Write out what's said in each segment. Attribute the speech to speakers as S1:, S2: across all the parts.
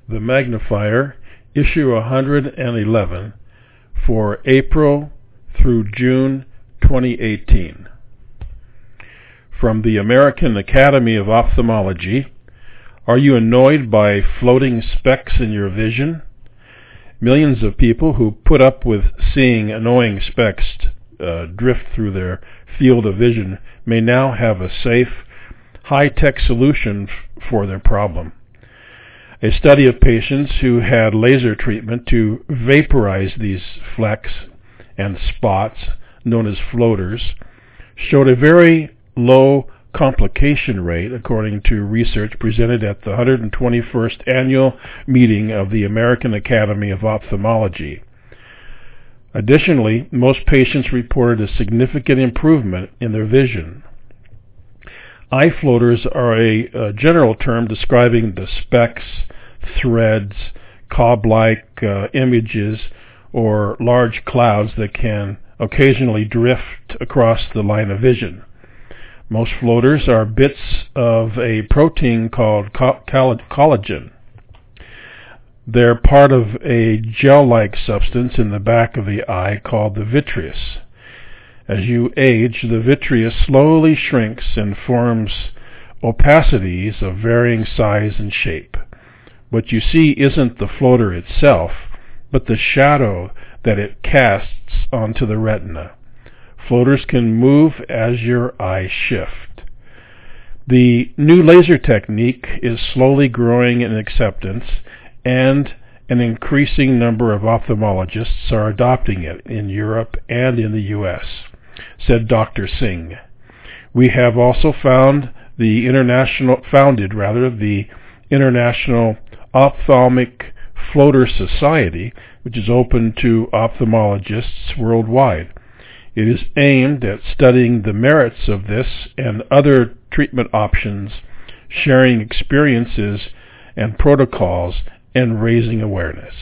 S1: The Magnifier, issue 111, for April through June 2018. From the American Academy of Ophthalmology. Are you annoyed by floating specks in your vision? Millions of people who put up with seeing annoying specks drift through their field of vision may now have a safe, high-tech solution for their problem. A study of patients who had laser treatment to vaporize these flecks and spots, known as floaters, showed a very low complication rate, according to research presented at the 121st Annual Meeting of the American Academy of Ophthalmology. Additionally, most patients reported a significant improvement in their vision. Eye floaters are a general term describing the specks, threads, cob-like images, or large clouds that can occasionally drift across the line of vision. Most floaters are bits of a protein called collagen. They're part of a gel-like substance in the back of the eye called the vitreous. As you age, the vitreous slowly shrinks and forms opacities of varying size and shape. What you see isn't the floater itself, but the shadow that it casts onto the retina. Floaters can move as your eyes shift. The new laser technique is slowly growing in acceptance, and an increasing number of ophthalmologists are adopting it in Europe and in the U.S., said Dr. Singh. We have also founded the International Ophthalmic Floater Society, which is open to ophthalmologists worldwide. It is aimed at studying the merits of this and other treatment options, sharing experiences and protocols, and raising awareness.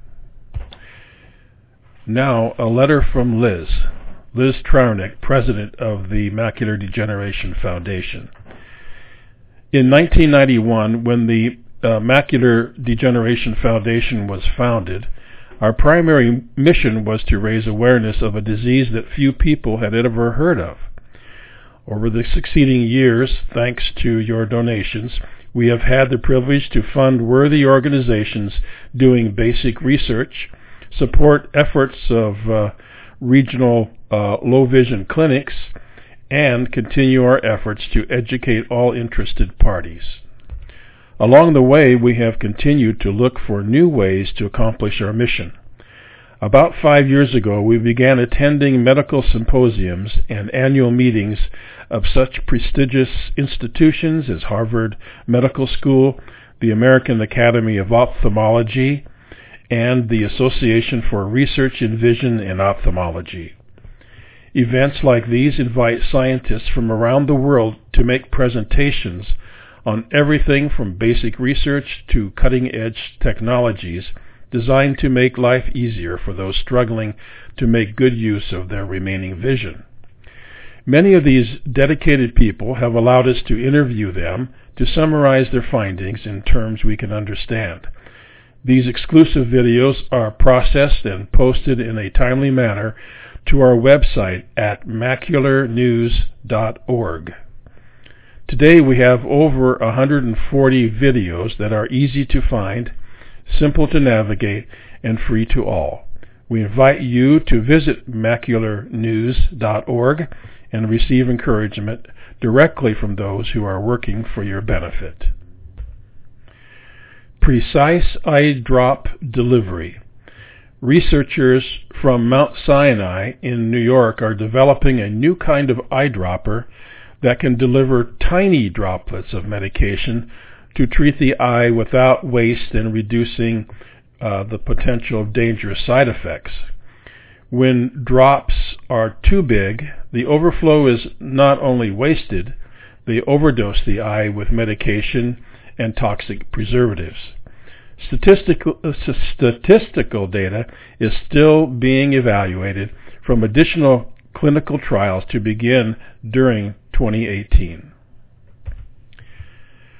S1: Now, a letter from Liz Trauernick, president of the Macular Degeneration Foundation. In 1991, when the Macular Degeneration Foundation was founded, our primary mission was to raise awareness of a disease that few people had ever heard of. Over the succeeding years, thanks to your donations, we have had the privilege to fund worthy organizations doing basic research, support efforts of regional low-vision clinics, and continue our efforts to educate all interested parties. Along the way, we have continued to look for new ways to accomplish our mission. About 5 years ago, we began attending medical symposiums and annual meetings of such prestigious institutions as Harvard Medical School, the American Academy of Ophthalmology, and the Association for Research in Vision and Ophthalmology. Events like these invite scientists from around the world to make presentations on everything from basic research to cutting-edge technologies designed to make life easier for those struggling to make good use of their remaining vision. Many of these dedicated people have allowed us to interview them to summarize their findings in terms we can understand. These exclusive videos are processed and posted in a timely manner to our website at macularnews.org. Today we have over 140 videos that are easy to find, simple to navigate, and free to all. We invite you to visit macularnews.org and receive encouragement directly from those who are working for your benefit. Precise eye drop delivery. Researchers from Mount Sinai in New York are developing a new kind of eyedropper that can deliver tiny droplets of medication to treat the eye without waste and reducing the potential of dangerous side effects. When drops are too big, the overflow is not only wasted, they overdose the eye with medication and toxic preservatives. Statistical data is still being evaluated from additional clinical trials to begin during 2018.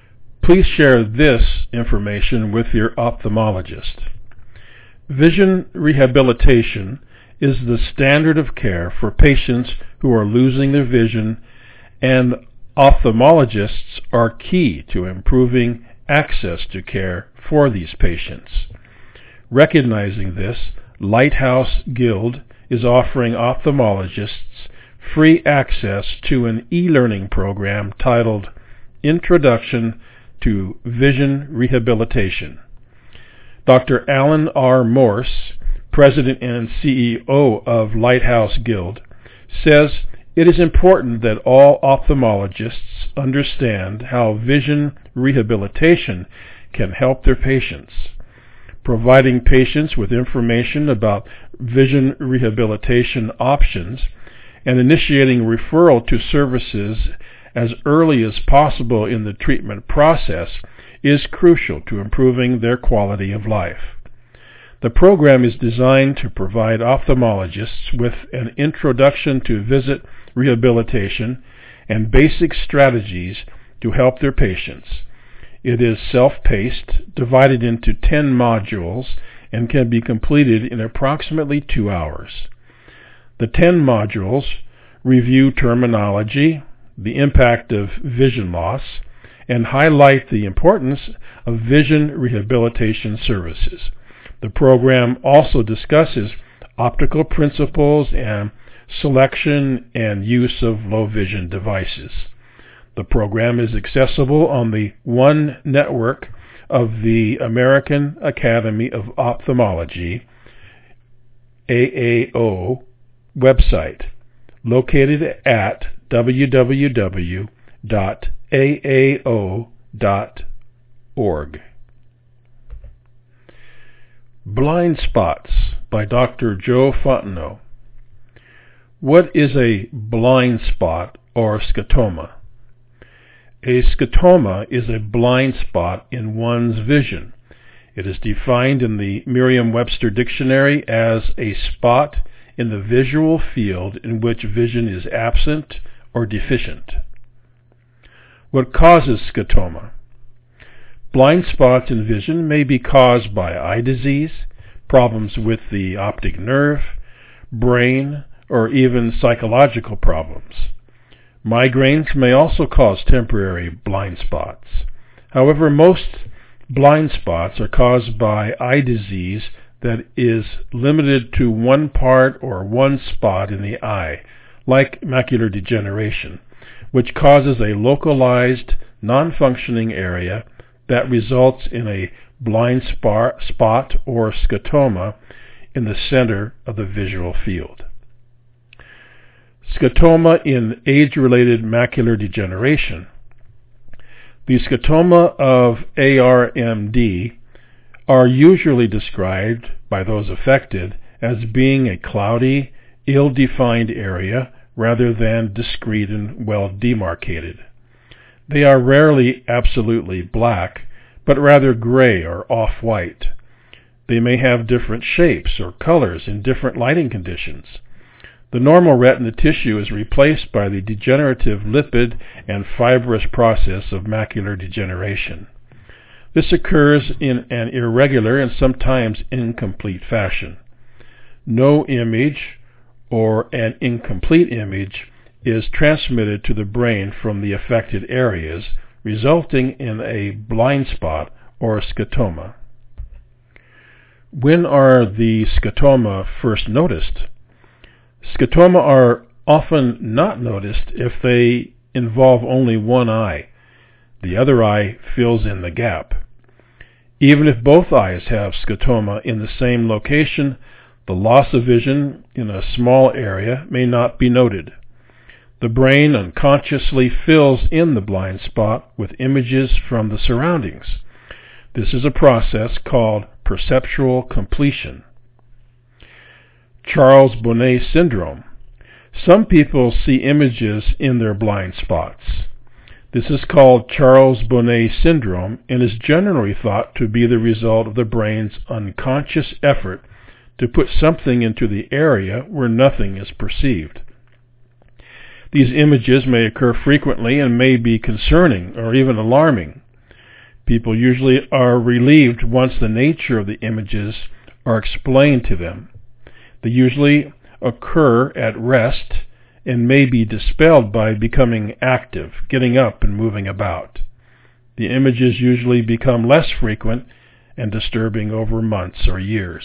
S1: please share this information with your ophthalmologist. Vision rehabilitation is the standard of care for patients who are losing their vision, and ophthalmologists are key to improving access to care for these patients. Recognizing this, Lighthouse Guild is offering ophthalmologists free access to an e-learning program titled Introduction to Vision Rehabilitation. Dr. Alan R. Morse, President and CEO of Lighthouse Guild, says it is important that all ophthalmologists understand how vision rehabilitation can help their patients. Providing patients with information about vision rehabilitation options and initiating referral to services as early as possible in the treatment process is crucial to improving their quality of life. The program is designed to provide ophthalmologists with an introduction to vision rehabilitation and basic strategies to help their patients. It is self-paced, divided into 10 modules, and can be completed in approximately 2 hours. The 10 modules review terminology, the impact of vision loss, and highlight the importance of vision rehabilitation services. The program also discusses optical principles and selection and use of low vision devices. The program is accessible on the One Network of the American Academy of Ophthalmology, AAO, website, located at www.aao.org. Blind Spots by Dr. Joe Fontenot. What is a blind spot or scotoma? A scotoma is a blind spot in one's vision. It is defined in the Merriam-Webster Dictionary as a spot in the visual field in which vision is absent or deficient. What causes scotoma? Blind spots in vision may be caused by eye disease, problems with the optic nerve, brain, or even psychological problems. Migraines may also cause temporary blind spots. However, most blind spots are caused by eye disease that is limited to one part or one spot in the eye, like macular degeneration, which causes a localized, non-functioning area that results in a blind spot or scotoma in the center of the visual field. Scotoma in age-related macular degeneration. The scotoma of ARMD are usually described by those affected as being a cloudy, ill-defined area rather than discrete and well demarcated. They are rarely absolutely black, but rather gray or off-white. They may have different shapes or colors in different lighting conditions. The normal retina tissue is replaced by the degenerative lipid and fibrous process of macular degeneration. This occurs in an irregular and sometimes incomplete fashion. No image or an incomplete image is transmitted to the brain from the affected areas, resulting in a blind spot or scotoma. When are the scotoma first noticed? Scotoma are often not noticed if they involve only one eye. The other eye fills in the gap. Even if both eyes have scotoma in the same location, the loss of vision in a small area may not be noted. The brain unconsciously fills in the blind spot with images from the surroundings. This is a process called perceptual completion. Charles Bonnet syndrome. Some people see images in their blind spots. This is called Charles Bonnet syndrome and is generally thought to be the result of the brain's unconscious effort to put something into the area where nothing is perceived. These images may occur frequently and may be concerning or even alarming. People usually are relieved once the nature of the images are explained to them. They usually occur at rest and may be dispelled by becoming active, getting up and moving about. The images usually become less frequent and disturbing over months or years.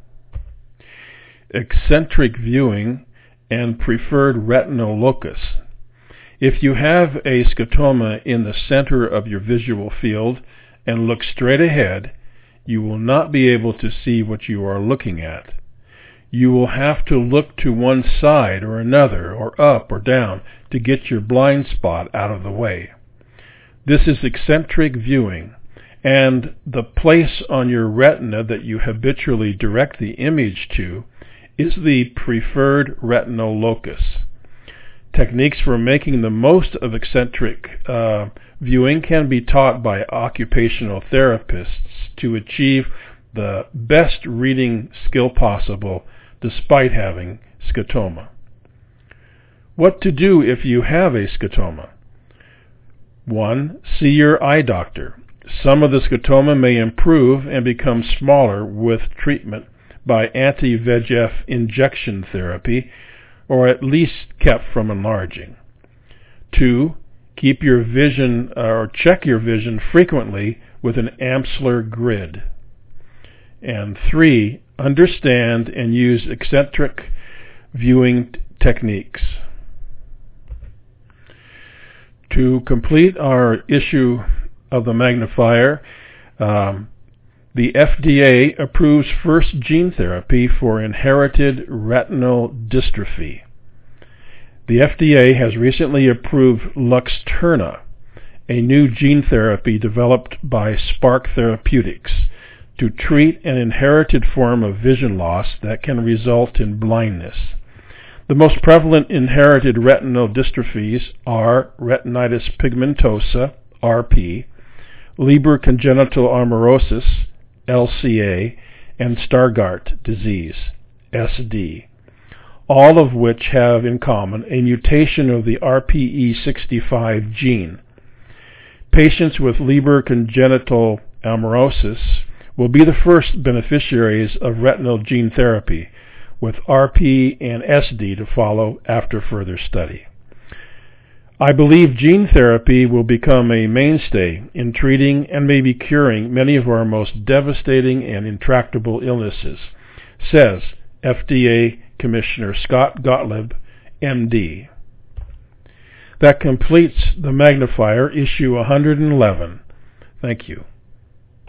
S1: Eccentric viewing and preferred retinal locus. If you have a scotoma in the center of your visual field and look straight ahead, you will not be able to see what you are looking at. You will have to look to one side or another, or up or down, to get your blind spot out of the way. This is eccentric viewing, and the place on your retina that you habitually direct the image to is the preferred retinal locus. Techniques for making the most of eccentric viewing can be taught by occupational therapists to achieve the best reading skill possible despite having scotoma. What to do if you have a scotoma? 1. See your eye doctor. Some of the scotoma may improve and become smaller with treatment by anti-VEGF injection therapy, or at least kept from enlarging. 2. Keep your vision or check your vision frequently with an Amsler grid. And 3. Understand and use eccentric viewing techniques. To complete our issue of the magnifier, the FDA approves first gene therapy for inherited retinal dystrophy. The FDA has recently approved Luxturna, a new gene therapy developed by Spark Therapeutics to treat an inherited form of vision loss that can result in blindness. The most prevalent inherited retinal dystrophies are retinitis pigmentosa, RP, Leber congenital amaurosis, LCA, and Stargardt disease, SD, all of which have in common a mutation of the RPE65 gene. Patients with Leber congenital amaurosis will be the first beneficiaries of retinal gene therapy, with RP and SD to follow after further study. I believe gene therapy will become a mainstay in treating and maybe curing many of our most devastating and intractable illnesses, says FDA Commissioner Scott Gottlieb, MD. That completes the Magnifier, issue 111. Thank you.